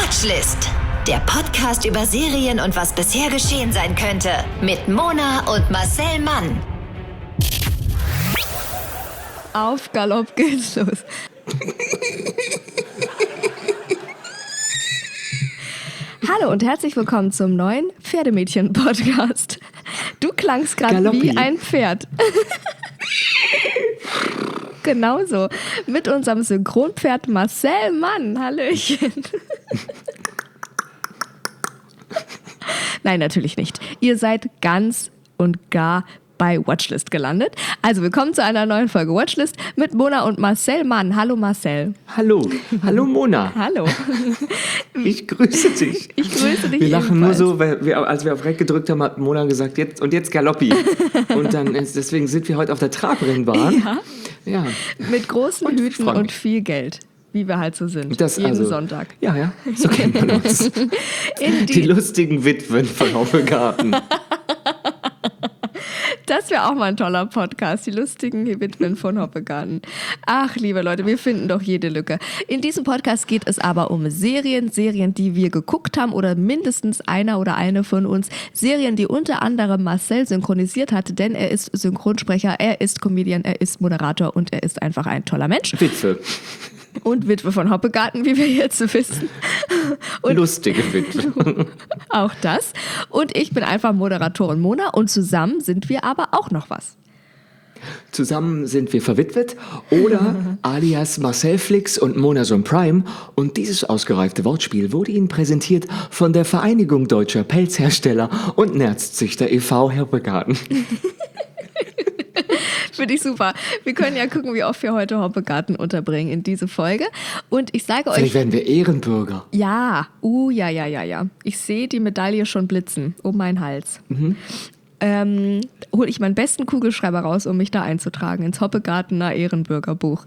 Watchlist. Der Podcast über Serien und was bisher geschehen sein könnte. Mit Mona und Marcel Mann. Auf Galopp geht's los. Hallo und herzlich willkommen zum neuen Pferdemädchen-Podcast. Du klangst gerade wie ein Pferd. Genauso. Mit unserem Synchronpferd Marcel Mann. Hallöchen. Nein, natürlich nicht. Ihr seid ganz und gar bei Watchlist gelandet. Also willkommen zu einer neuen Folge Watchlist mit Mona und Marcel Mann. Hallo Marcel. Hallo. Hallo Mona. Hallo. Ich grüße dich. Ich grüße dich. Wir lachen ebenfalls. nur so, weil als wir auf Rec gedrückt haben, hat Mona gesagt, jetzt Galoppi. Und dann deswegen sind wir heute auf der Trabrennbahn. Ja. Mit großen Und Hüten und viel Geld. Wie wir halt so sind. Jeden Sonntag. Ja, so kennt man uns. Die lustigen Witwen von Hoppegarten. Das wäre auch mal ein toller Podcast, die lustigen Witwen von Hoppegarten. Ach, liebe Leute, wir finden doch jede Lücke. In diesem Podcast geht es aber um Serien, die wir geguckt haben oder mindestens einer oder eine von uns. Serien, die unter anderem Marcel synchronisiert hat, denn er ist Synchronsprecher, er ist Comedian, er ist Moderator und er ist einfach ein toller Mensch. Witwe. Und Witwe von Hoppegarten, wie wir jetzt wissen. Und lustige Witwe. Auch das. Und ich bin einfach Moderatorin Mona und zusammen sind wir aber auch noch was. Zusammen sind wir verwitwet oder alias Marcel Flix und Mona Son Prime. Und dieses ausgereifte Wortspiel wurde Ihnen präsentiert von der Vereinigung Deutscher Pelzhersteller und Nerzzüchter e.V. Hoppegarten. Finde ich super. Wir können ja gucken, wie oft wir heute Hoppegarten unterbringen in diese Folge. Und ich sage euch... Vielleicht werden wir Ehrenbürger. Ja. Ja. Ich sehe die Medaille schon blitzen um meinen Hals. Hole ich meinen besten Kugelschreiber raus, um mich da einzutragen ins Hoppegartener Ehrenbürgerbuch.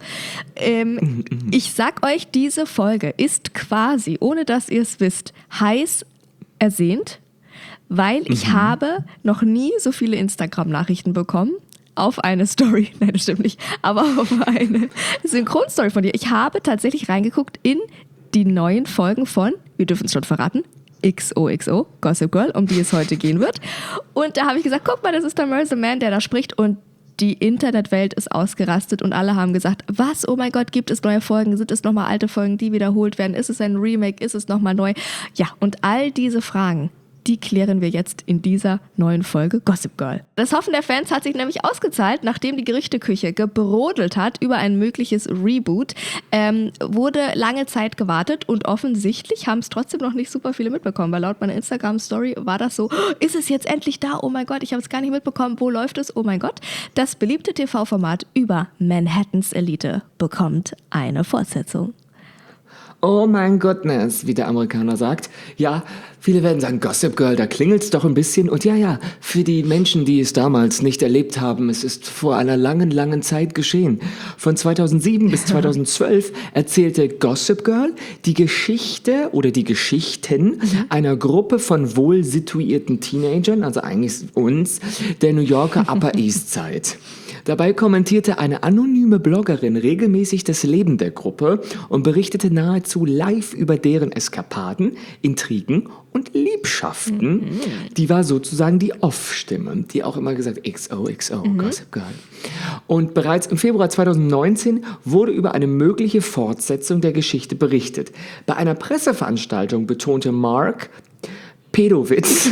Ich sag euch, diese Folge ist quasi, ohne dass ihr es wisst, heiß ersehnt, weil ich habe noch nie so viele Instagram-Nachrichten bekommen auf eine Story, nein, das stimmt nicht, aber auf eine Synchronstory von dir. Ich habe tatsächlich reingeguckt in die neuen Folgen von, wir dürfen es schon verraten, XOXO, Gossip Girl, um die es heute gehen wird. Und da habe ich gesagt, guck mal, das ist der Marcel Mann, der da spricht, und die Internetwelt ist ausgerastet und alle haben gesagt, was, oh mein Gott, gibt es neue Folgen? Sind es nochmal alte Folgen, die wiederholt werden? Ist es ein Remake? Ist es nochmal neu? Ja, und all diese Fragen, die klären wir jetzt in dieser neuen Folge Gossip Girl. Das Hoffen der Fans hat sich nämlich ausgezahlt, nachdem die Gerüchteküche gebrodelt hat über ein mögliches Reboot, wurde lange Zeit gewartet und offensichtlich haben es trotzdem noch nicht super viele mitbekommen, weil laut meiner Instagram-Story war das so, ist es jetzt endlich da? Oh mein Gott, ich habe es gar nicht mitbekommen. Wo läuft es? Oh mein Gott. Das beliebte TV-Format über Manhattans Elite bekommt eine Fortsetzung. Oh mein Goodness, wie der Amerikaner sagt. Ja, viele werden sagen, Gossip Girl, da klingelt's doch ein bisschen. Und ja, für die Menschen, die es damals nicht erlebt haben, es ist vor einer langen Zeit geschehen. Von 2007 bis 2012 erzählte Gossip Girl die Geschichte oder die Geschichten einer Gruppe von wohl situierten Teenagern, also eigentlich uns, der New Yorker Upper East Side. Dabei kommentierte eine anonyme Bloggerin regelmäßig das Leben der Gruppe und berichtete nahezu live über deren Eskapaden, Intrigen und Liebschaften. Die war sozusagen die Off-Stimme, die auch immer gesagt, XOXO, Gossip Girl. Und bereits im Februar 2019 wurde über eine mögliche Fortsetzung der Geschichte berichtet. Bei einer Presseveranstaltung betonte Mark Pedowitz,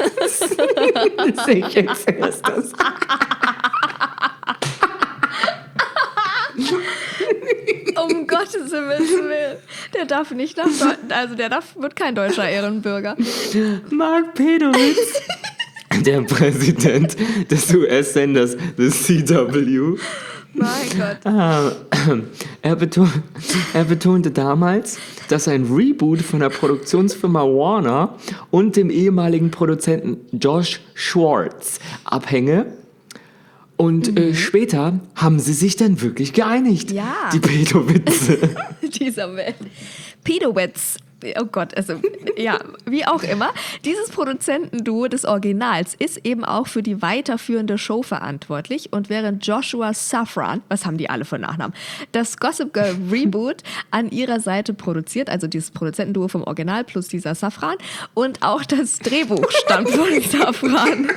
ich erkläre das. Um Gottes Willen. Der darf nicht nach Deutschland, also wird kein deutscher Ehrenbürger. Mark Pedowitz, der Präsident des US-Senders The CW. Mein Gott. Er betonte damals, dass ein Reboot von der Produktionsfirma Warner und dem ehemaligen Produzenten Josh Schwartz abhänge. Und später haben sie sich dann wirklich geeinigt. Ja. Die Pedowitze. Dieser Welt. Pedowitz Oh Gott, also ja, wie auch immer. Dieses Produzentenduo des Originals ist eben auch für die weiterführende Show verantwortlich. Und während Joshua Safran, was haben die alle für Nachnamen, das Gossip Girl Reboot an ihrer Seite produziert, also dieses Produzentenduo vom Original plus dieser Safran, und auch das Drehbuch stammt von Safran.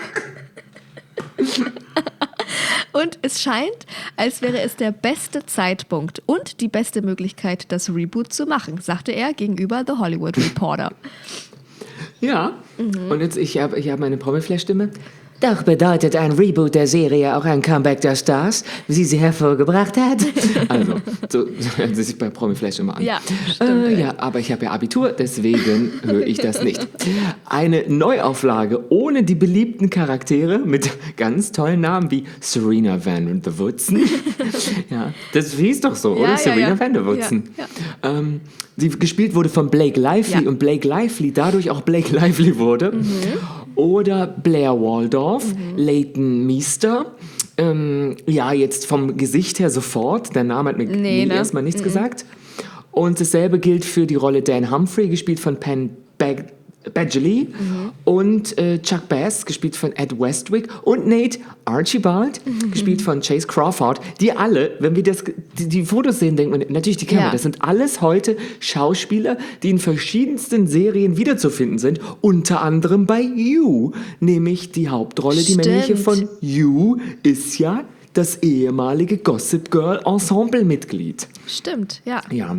Und es scheint, als wäre es der beste Zeitpunkt und die beste Möglichkeit, das Reboot zu machen, sagte er gegenüber The Hollywood Reporter. Ja, und jetzt, ich hab meine Promi-Flash-Stimme. Doch bedeutet ein Reboot der Serie auch ein Comeback der Stars, wie sie hervorgebracht hat. Also, so hört sie sich bei Promiflash immer an. Ja, stimmt. Ja, aber ich habe ja Abitur, deswegen höre ich das nicht. Eine Neuauflage ohne die beliebten Charaktere mit ganz tollen Namen wie Serena Van der Woodsen. Ja, das hieß doch so, oder? Ja, Serena Van der Woodsen. Ja. Die gespielt wurde von Blake Lively und Blake Lively dadurch auch Blake Lively wurde. Oder Blair Waldorf, Leighton Meester. Ja, jetzt vom Gesicht her sofort. Der Name hat mir erstmal nichts gesagt. Und dasselbe gilt für die Rolle Dan Humphrey, gespielt von Penn Badgley. Und Chuck Bass, gespielt von Ed Westwick. Und Nate Archibald, gespielt von Chase Crawford. Die alle, wenn wir die Fotos sehen, denkt man, natürlich, die kennen wir. Das sind alles heute Schauspieler, die in verschiedensten Serien wiederzufinden sind. Unter anderem bei You. Nämlich die Hauptrolle, die männliche von You, ist ja das ehemalige Gossip Girl Ensemble-Mitglied. Stimmt, ja. Ja.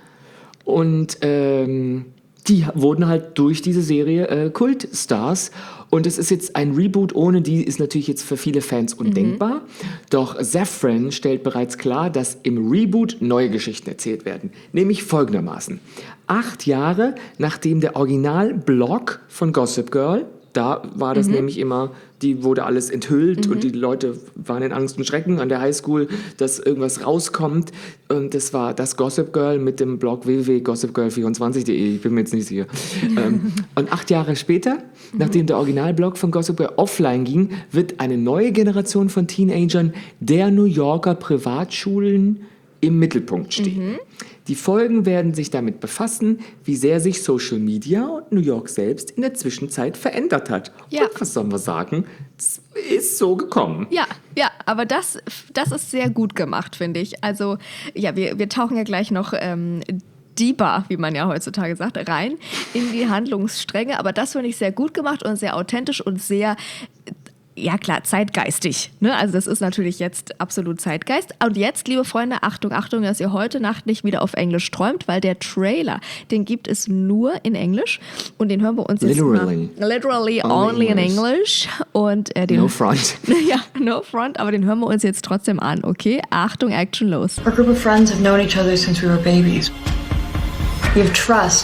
Und die wurden halt durch diese Serie Kultstars. Und es ist jetzt ein Reboot ohne die, ist natürlich jetzt für viele Fans undenkbar. Doch Safran stellt bereits klar, dass im Reboot neue Geschichten erzählt werden. Nämlich folgendermaßen. 8 Jahre nachdem der Originalblog von Gossip Girl, da war das nämlich immer, die wurde alles enthüllt und die Leute waren in Angst und Schrecken an der Highschool, dass irgendwas rauskommt. Und das war das Gossip Girl mit dem Blog www.gossipgirl24.de, ich bin mir jetzt nicht sicher. Und 8 Jahre später, nachdem der Originalblog von Gossip Girl offline ging, wird eine neue Generation von Teenagern der New Yorker Privatschulen im Mittelpunkt stehen. Die Folgen werden sich damit befassen, wie sehr sich Social Media und New York selbst in der Zwischenzeit verändert hat. Ja. Und was sollen wir sagen? Es ist so gekommen. Ja, aber das ist sehr gut gemacht, finde ich. Also, ja, wir tauchen ja gleich noch deeper, wie man ja heutzutage sagt, rein in die Handlungsstränge. Aber das finde ich sehr gut gemacht und sehr authentisch und sehr... Ja klar, zeitgeistig. Ne? Also das ist natürlich jetzt absolut Zeitgeist. Und jetzt, liebe Freunde, Achtung, Achtung, dass ihr heute Nacht nicht wieder auf Englisch träumt, weil der Trailer, den gibt es nur in Englisch. Und den hören wir uns jetzt literally only in English. Und No front. Ja, no front, aber den hören wir uns jetzt trotzdem an, okay? Achtung, Action, los. Our group of friends have known each other since we were babies. We have trust.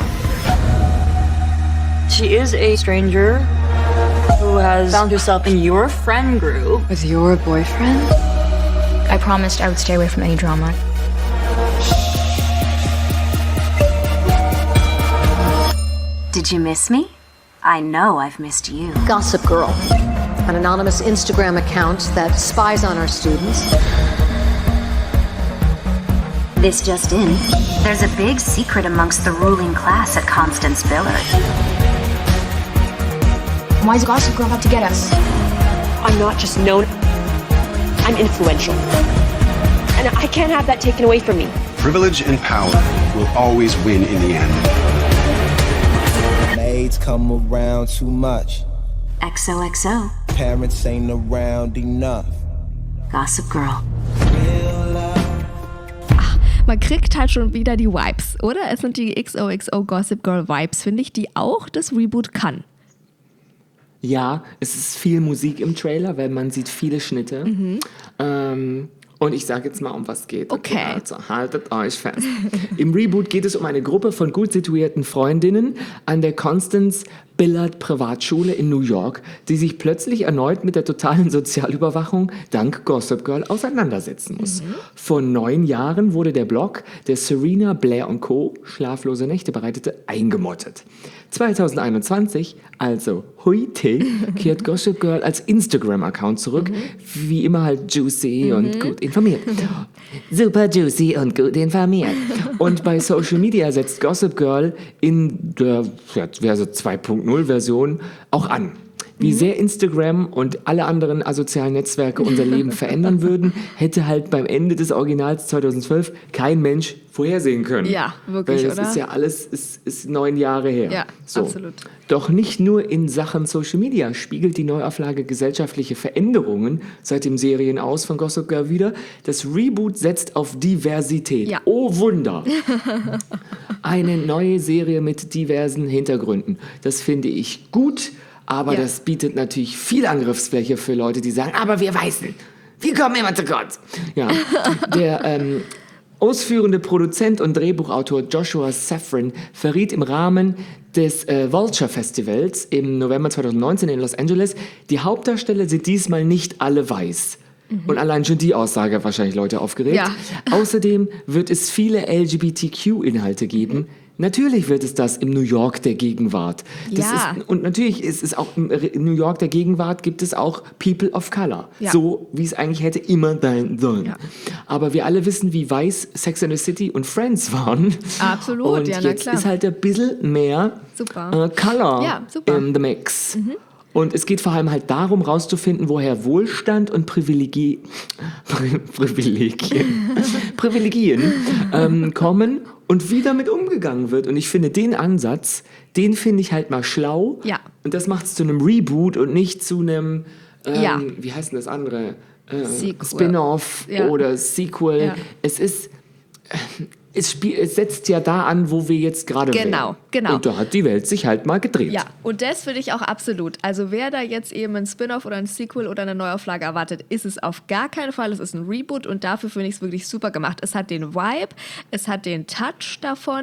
She is a stranger who has found herself in your friend group. With your boyfriend? I promised I would stay away from any drama. Did you miss me? I know I've missed you. Gossip Girl, an anonymous Instagram account that spies on our students. This just in. There's a big secret amongst the ruling class at Constance Billard. Why is Gossip Girl out to get us? I'm not just known, I'm influential. And I can't have that taken away from me. Privilege and power will always win in the end. Maids come around too much. XOXO. Parents ain't around enough. Gossip Girl. Man kriegt halt schon wieder die Vibes, oder? Es sind die XOXO Gossip Girl Vibes, finde ich, die auch das Reboot kann. Ja, es ist viel Musik im Trailer, weil man sieht viele Schnitte. Und ich sage jetzt mal, um was geht. Okay. Also haltet euch fest. Im Reboot geht es um eine Gruppe von gut situierten Freundinnen an der Constance Billard Privatschule in New York, die sich plötzlich erneut mit der totalen Sozialüberwachung dank Gossip Girl auseinandersetzen muss. Vor 9 Jahren wurde der Blog, der Serena, Blair und Co. schlaflose Nächte bereitete, eingemottet. 2021, also heute, kehrt Gossip Girl als Instagram-Account zurück, wie immer halt juicy und gut informiert. Super juicy und gut informiert. Und bei Social Media setzt Gossip Girl in der Verse 2.0-Version auch an. Wie sehr Instagram und alle anderen asozialen Netzwerke unser Leben verändern würden, hätte halt beim Ende des Originals 2012 kein Mensch vorhersehen können. Ja, wirklich, weil das oder? ist ja alles ist 9 Jahre her. Ja, so. absolut. Doch nicht nur in Sachen Social Media spiegelt die Neuauflage gesellschaftliche Veränderungen seit dem Serien aus von Gossip Girl wider. Das Reboot setzt auf Diversität. Ja. Oh Wunder! Eine neue Serie mit diversen Hintergründen. Das finde ich gut. Aber das bietet natürlich viel Angriffsfläche für Leute, die sagen, aber wir Weißen, wir kommen immer zu kurz. Ja, der ausführende Produzent und Drehbuchautor Joshua Safran verriet im Rahmen des Vulture Festivals im November 2019 in Los Angeles, die Hauptdarsteller sind diesmal nicht alle weiß. Und allein schon die Aussage hat wahrscheinlich Leute aufgeregt. Ja. Außerdem wird es viele LGBTQ-Inhalte geben. Natürlich wird es das im New York der Gegenwart. Und natürlich ist es auch im New York der Gegenwart gibt es auch People of Color. Ja. So, wie es eigentlich hätte immer sein sollen. Ja. Aber wir alle wissen, wie weiß Sex and the City und Friends waren. Absolut, und ja, na jetzt klar. ist halt ein bisschen mehr Color in the Mix. Und es geht vor allem halt darum, rauszufinden, woher Wohlstand und Privilegien kommen und wie damit umgegangen wird. Und ich finde den Ansatz, den finde ich halt mal schlau. Ja. Und das macht es zu einem Reboot und nicht zu einem, wie heißt denn das andere? Spin-off oder Sequel. Ja. Es setzt ja da an, wo wir jetzt gerade Genau. Und da hat die Welt sich halt mal gedreht. Ja, und das finde ich auch absolut. Also wer da jetzt eben ein Spin-off oder ein Sequel oder eine Neuauflage erwartet, ist es auf gar keinen Fall. Es ist ein Reboot und dafür finde ich es wirklich super gemacht. Es hat den Vibe, es hat den Touch davon,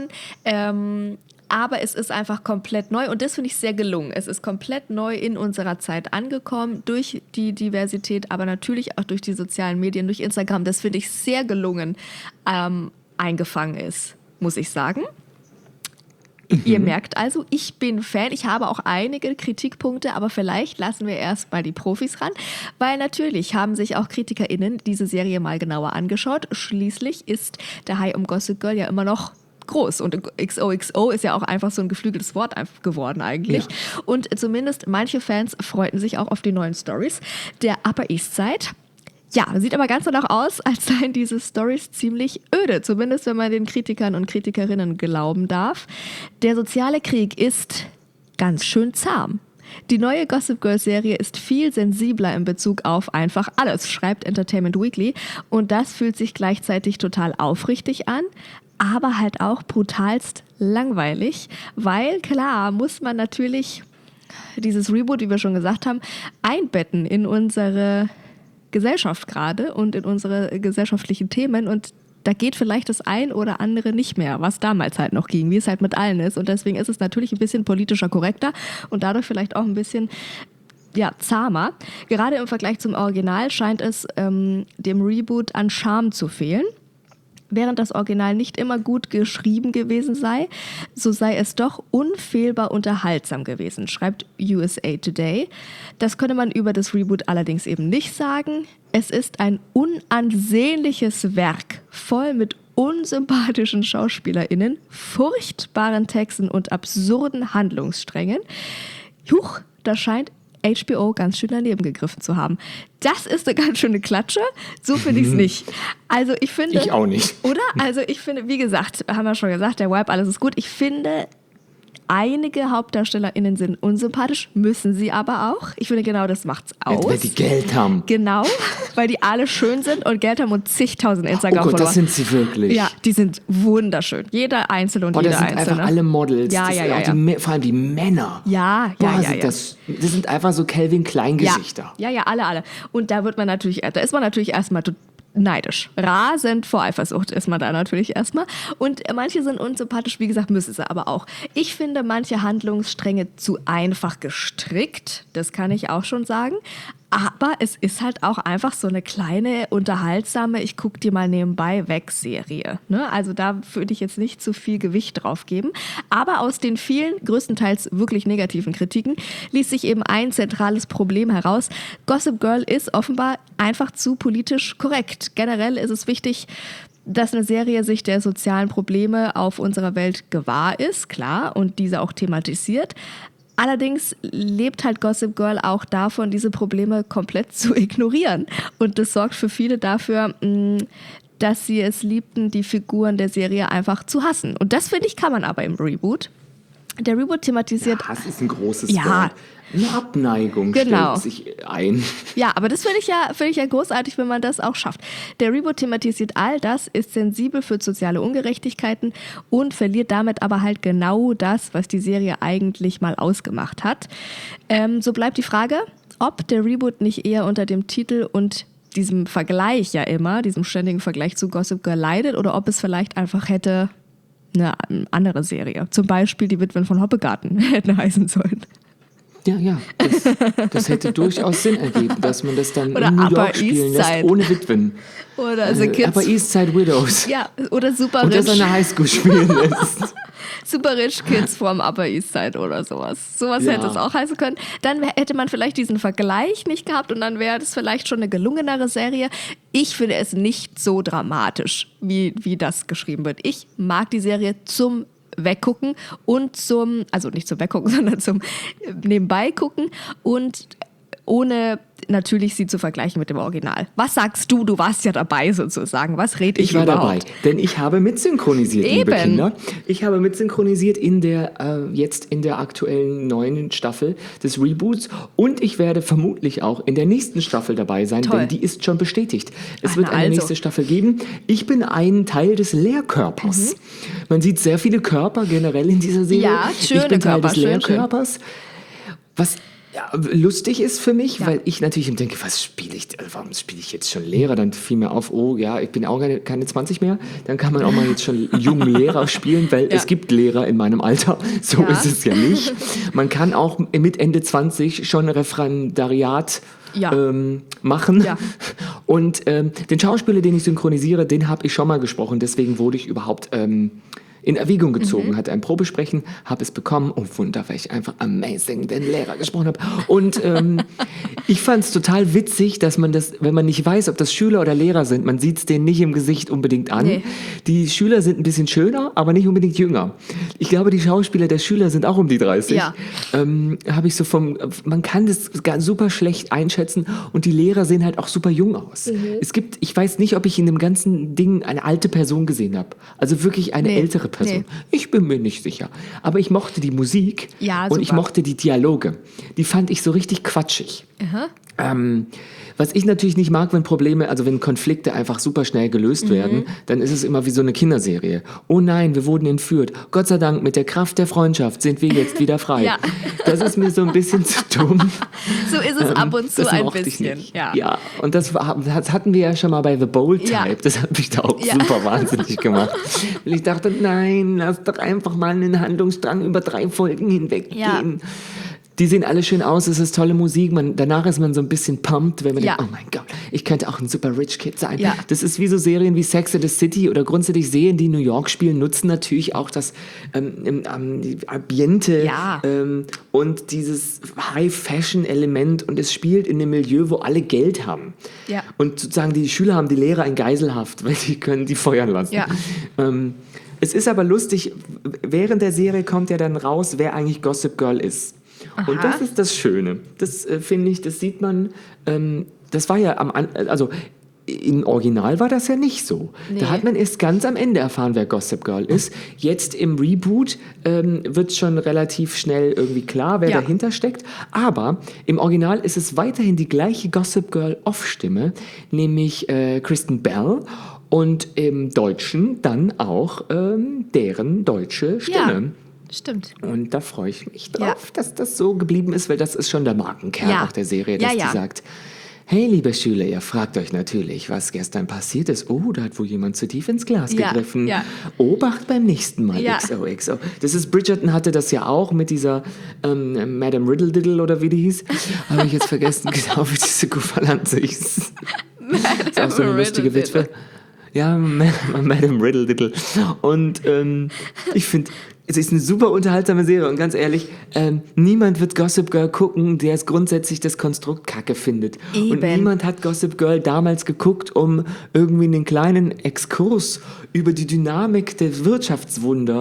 aber es ist einfach komplett neu und das finde ich sehr gelungen. Es ist komplett neu in unserer Zeit angekommen durch die Diversität, aber natürlich auch durch die sozialen Medien, durch Instagram. Das finde ich sehr gelungen eingefangen ist, muss ich sagen. Ihr merkt also, ich bin Fan. Ich habe auch einige Kritikpunkte, aber vielleicht lassen wir erst mal die Profis ran, weil natürlich haben sich auch KritikerInnen diese Serie mal genauer angeschaut. Schließlich ist der Hype um Gossip Girl ja immer noch groß und XOXO ist ja auch einfach so ein geflügeltes Wort geworden eigentlich. Ja. Und zumindest manche Fans freuten sich auch auf die neuen Stories der Upper East Side. Ja, sieht aber ganz danach aus, als seien diese Storys ziemlich öde, zumindest wenn man den Kritikern und Kritikerinnen glauben darf. Der soziale Krieg ist ganz schön zahm. Die neue Gossip Girl Serie ist viel sensibler in Bezug auf einfach alles, schreibt Entertainment Weekly. Und das fühlt sich gleichzeitig total aufrichtig an, aber halt auch brutalst langweilig, weil klar muss man natürlich dieses Reboot, wie wir schon gesagt haben, einbetten in unsere Gesellschaft gerade und in unsere gesellschaftlichen Themen und da geht vielleicht das ein oder andere nicht mehr, was damals halt noch ging, wie es halt mit allen ist und deswegen ist es natürlich ein bisschen politischer korrekter und dadurch vielleicht auch ein bisschen zahmer. Gerade im Vergleich zum Original scheint es dem Reboot an Charme zu fehlen. Während das Original nicht immer gut geschrieben gewesen sei, so sei es doch unfehlbar unterhaltsam gewesen, schreibt USA Today. Das könne man über das Reboot allerdings eben nicht sagen. Es ist ein unansehnliches Werk, voll mit unsympathischen SchauspielerInnen, furchtbaren Texten und absurden Handlungssträngen. Huch, da scheint HBO ganz schön daneben gegriffen zu haben. Das ist eine ganz schöne Klatsche. So finde ich es nicht. Also ich finde... Ich auch nicht. Oder? Also ich finde, wie gesagt, haben wir schon gesagt, der Vibe, alles ist gut. Ich finde, einige HauptdarstellerInnen sind unsympathisch, müssen sie aber auch. Ich finde, genau das macht's aus. Weil die Geld haben. Genau, weil die alle schön sind und Geld haben und zigtausend Instagram-Follower. Oh Gott, das sind sie wirklich. Ja, die sind wunderschön. Jeder Einzelne und jeder Einzelne. Das sind einfach alle Models. Ja. Vor allem die Männer. Ja. Das sind einfach so Calvin Klein-Gesichter. Ja, alle. Und da ist man natürlich erstmal neidisch. Rasend vor Eifersucht ist man da natürlich erstmal. Und manche sind unsympathisch, wie gesagt, müssen sie aber auch. Ich finde manche Handlungsstränge zu einfach gestrickt, das kann ich auch schon sagen. Aber es ist halt auch einfach so eine kleine, unterhaltsame, ich guck die mal nebenbei weg Serie. Ne? Also da würde ich jetzt nicht zu viel Gewicht drauf geben. Aber aus den vielen, größtenteils wirklich negativen Kritiken ließ sich eben ein zentrales Problem heraus. Gossip Girl ist offenbar einfach zu politisch korrekt. Generell ist es wichtig, dass eine Serie sich der sozialen Probleme auf unserer Welt gewahr ist, klar, und diese auch thematisiert. Allerdings lebt halt Gossip Girl auch davon, diese Probleme komplett zu ignorieren. Und das sorgt für viele dafür, dass sie es liebten, die Figuren der Serie einfach zu hassen. Und das, finde ich, kann man aber im Reboot. Der Reboot thematisiert... Ja, Hass ist ein großes Wort. Eine Abneigung stellt sich ein. Ja, aber das finde ich ja großartig, wenn man das auch schafft. Der Reboot thematisiert all das, ist sensibel für soziale Ungerechtigkeiten und verliert damit aber halt genau das, was die Serie eigentlich mal ausgemacht hat. So bleibt die Frage, ob der Reboot nicht eher unter dem Titel und diesem Vergleich ja immer, diesem ständigen Vergleich zu Gossip Girl leidet oder ob es vielleicht einfach hätte eine andere Serie, zum Beispiel die Witwen von Hoppegarten hätten heißen sollen. Ja, das hätte durchaus Sinn ergeben, dass man das dann oder in New Upper York spielen East Side. lässt, ohne Witwen. Oder The Kids. Upper East Side Widows. Ja, oder Super und Rich. das an der Highschool spielen lässt. Super Rich Kids vom Upper East Side oder sowas. Sowas hätte es auch heißen können. Dann hätte man vielleicht diesen Vergleich nicht gehabt und dann wäre das vielleicht schon eine gelungenere Serie. Ich finde es nicht so dramatisch, wie das geschrieben wird. Ich mag die Serie zum Weggucken und also nicht zum Weggucken, sondern zum Nebenbei gucken und ohne natürlich sie zu vergleichen mit dem Original. Was sagst du? Du warst ja dabei sozusagen. Was rede ich überhaupt? Ich war dabei, denn ich habe mitsynchronisiert, liebe Kinder. Ich habe mitsynchronisiert jetzt in der aktuellen neuen Staffel des Reboots und ich werde vermutlich auch in der nächsten Staffel dabei sein, denn die ist schon bestätigt. Es wird eine nächste Staffel geben. Ich bin ein Teil des Lehrkörpers. Man sieht sehr viele Körper generell in dieser Serie. Ja, schöne ich bin Teil Körper, des Lehrkörpers. Was lustig ist für mich, weil ich natürlich denke, warum spiele ich jetzt schon Lehrer? Dann fiel mir auf, oh ja, ich bin auch keine 20 mehr. Dann kann man auch mal jetzt schon jungen Lehrer spielen, weil es gibt Lehrer in meinem Alter. So ist es ja nicht. Man kann auch mit Ende 20 schon Referendariat machen. Ja. Und den Schauspieler, den ich synchronisiere, den habe ich schon mal gesprochen. Deswegen wurde ich überhaupt in Erwägung gezogen, hatte ein Probesprechen, habe es bekommen. Oh Wunder, weil ich einfach amazing den Lehrer gesprochen habe. Und ich fand es total witzig, dass man das, wenn man nicht weiß, ob das Schüler oder Lehrer sind, man sieht es denen nicht im Gesicht unbedingt an. Nee. Die Schüler sind ein bisschen schöner, aber nicht unbedingt jünger. Ich glaube, die Schauspieler der Schüler sind auch um die 30. Ja. Habe ich so man kann das super schlecht einschätzen und die Lehrer sehen halt auch super jung aus. Ich weiß nicht, ob ich in dem ganzen Ding eine alte Person gesehen habe. Also wirklich eine ältere Person. Ich bin mir nicht sicher. Aber ich mochte die Musik und ich mochte die Dialoge. Die fand ich so richtig quatschig. Was ich natürlich nicht mag, wenn Konflikte einfach super schnell gelöst werden, dann ist es immer wie so eine Kinderserie. Oh nein, wir wurden entführt. Gott sei Dank, mit der Kraft der Freundschaft sind wir jetzt wieder frei. Ja. Das ist mir so ein bisschen zu dumm. So ist es ab und zu ein bisschen. Ja, und das hatten wir ja schon mal bei The Bold Type. Ja. Das hat mich da auch super wahnsinnig gemacht. Und ich dachte, nein, lass doch einfach mal einen Handlungsstrang über 3 Folgen hinweggehen. Ja. Die sehen alle schön aus, es ist tolle Musik. Danach ist man so ein bisschen pumped, wenn man denkt, oh mein Gott, ich könnte auch ein super Rich Kid sein. Ja. Das ist wie so Serien wie Sex and the City oder grundsätzlich Serien, die in New York spielen, nutzen natürlich auch das Ambiente und dieses High-Fashion-Element und es spielt in einem Milieu, wo alle Geld haben. Ja. Und sozusagen die Schüler haben die Lehrer in Geiselhaft, weil die können die feuern lassen. Ja. Es ist aber lustig, während der Serie kommt ja dann raus, wer eigentlich Gossip Girl ist. Aha. Und das ist das Schöne. Das finde ich, das sieht man, das war ja im Original war das ja nicht so. Nee. Da hat man erst ganz am Ende erfahren, wer Gossip Girl ist. Jetzt im Reboot wird schon relativ schnell irgendwie klar, wer dahinter steckt. Aber im Original ist es weiterhin die gleiche Gossip Girl Off-Stimme, nämlich Kristen Bell. Und im Deutschen dann auch deren deutsche Stimme. Ja. Stimmt. Und da freue ich mich drauf, dass das so geblieben ist, weil das ist schon der Markenkern auch der Serie, dass die sagt, Hey, liebe Schüler, ihr fragt euch natürlich, was gestern passiert ist. Oh, da hat wohl jemand zu tief ins Glas gegriffen. Ja. Obacht beim nächsten Mal, Ja. XOXO. Das ist, Bridgerton hatte das ja auch mit dieser Madame Riddle Diddle oder wie die hieß. Habe ich jetzt vergessen, genau wie diese Gouvernante hieß. Das ist auch so eine lustige Witwe. Ja, Madame Riddle Diddle. Und ich finde, es ist eine super unterhaltsame Serie und ganz ehrlich, niemand wird Gossip Girl gucken, der es grundsätzlich das Konstrukt Kacke findet. Eben. Und niemand hat Gossip Girl damals geguckt, um irgendwie einen kleinen Exkurs über die Dynamik der Wirtschaft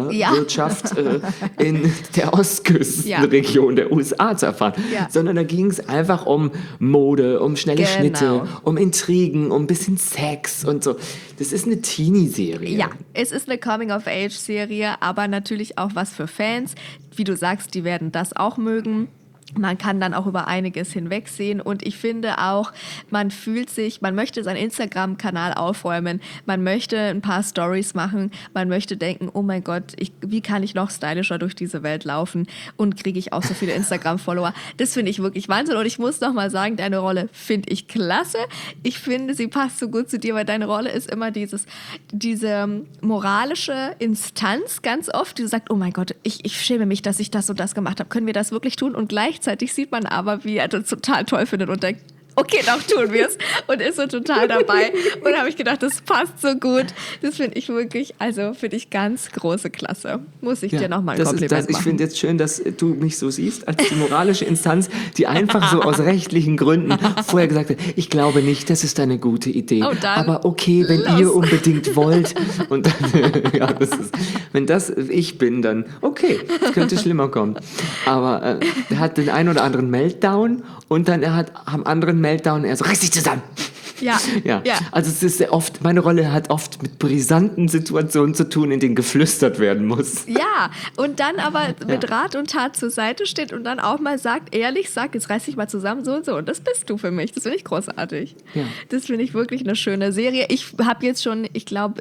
in der Ostküstenregion der USA zu erfahren. Ja. Sondern da ging es einfach um Mode, um schnelle Schnitte, um Intrigen, um ein bisschen Sex und so. Das ist eine Teenie-Serie. Ja, es ist eine Coming-of-Age-Serie, aber natürlich auch was für Fans. Wie du sagst, die werden das auch mögen. Man kann dann auch über einiges hinwegsehen und ich finde auch, man möchte seinen Instagram-Kanal aufräumen, man möchte ein paar Stories machen, man möchte denken, oh mein Gott, wie kann ich noch stylischer durch diese Welt laufen und kriege ich auch so viele Instagram-Follower. Das finde ich wirklich Wahnsinn und ich muss noch mal sagen, deine Rolle finde ich klasse. Ich finde, sie passt so gut zu dir, weil deine Rolle ist immer diese moralische Instanz ganz oft, die sagt, oh mein Gott, ich schäme mich, dass ich das und das gemacht habe. Können wir das wirklich tun? Und gleichzeitig sieht man aber, wie er das total toll findet und denkt, okay, doch tun wir es und ist so total dabei. Und da habe ich gedacht, das passt so gut. Das finde ich wirklich, finde ich ganz große Klasse. Muss ich dir nochmal ein Kompliment machen. Ich finde jetzt schön, dass du mich so siehst, als die moralische Instanz, die einfach so aus rechtlichen Gründen vorher gesagt hat, ich glaube nicht, das ist eine gute Idee. Oh, aber okay, wenn ihr unbedingt wollt. Und dann, wenn das ich bin, dann okay, es könnte schlimmer kommen. Aber er hat den einen oder anderen Meltdown und dann am anderen Meltdown, er so, reiß dich zusammen. Ja. Also es ist sehr oft, meine Rolle hat oft mit brisanten Situationen zu tun, in denen geflüstert werden muss. Ja, und dann aber mit Rat und Tat zur Seite steht und dann auch mal ehrlich sagt, jetzt reiß dich mal zusammen, so und so. Und das bist du für mich. Das finde ich großartig. Ja. Das finde ich wirklich eine schöne Serie. Ich habe jetzt schon, ich glaube,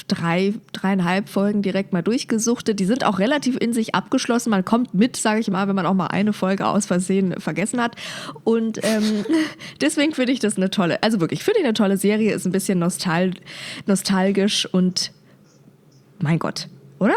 3,5 Folgen direkt mal durchgesuchtet. Die sind auch relativ in sich abgeschlossen. Man kommt mit, sage ich mal, wenn man auch mal eine Folge aus Versehen vergessen hat. Und deswegen finde ich das eine tolle, also wirklich, ich finde eine tolle Serie, ist ein bisschen nostalgisch und mein Gott, oder?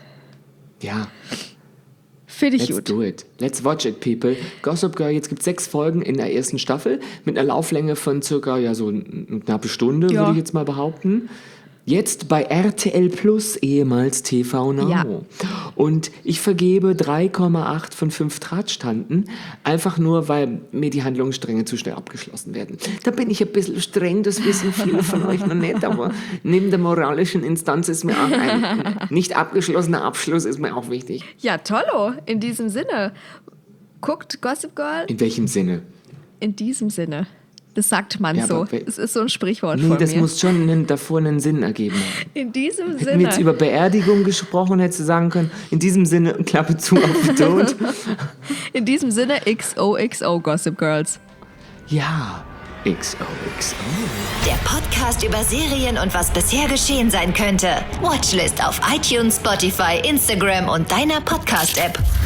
Ja. Finde ich gut. Let's do it. Let's watch it, people. Gossip Girl, jetzt gibt es 6 Folgen in der ersten Staffel mit einer Lauflänge von circa so eine knappe Stunde, würde ich jetzt mal behaupten. Jetzt bei RTL Plus, ehemals TV Now. Ja. Und ich vergebe 3,8 von 5 Drahtstanden, einfach nur, weil mir die Handlungsstränge zu schnell abgeschlossen werden. Da bin ich ein bisschen streng, das wissen viele von euch noch nicht, aber neben der moralischen Instanz ist mir auch ein nicht abgeschlossener Abschluss ist mir auch wichtig. Ja, tollo. In diesem Sinne. Guckt Gossip Girl. In welchem Sinne? In diesem Sinne. Das sagt man so. Es ist so ein Sprichwort von mir. Nee, das muss schon davor einen Sinn ergeben. In diesem Sinne. Hätten wir jetzt über Beerdigung gesprochen, hättest du sagen können, in diesem Sinne, Klappe zu, auf Tod. In diesem Sinne, XOXO Gossip Girls. Ja, XOXO. Der Podcast über Serien und was bisher geschehen sein könnte. Watchlist auf iTunes, Spotify, Instagram und deiner Podcast-App.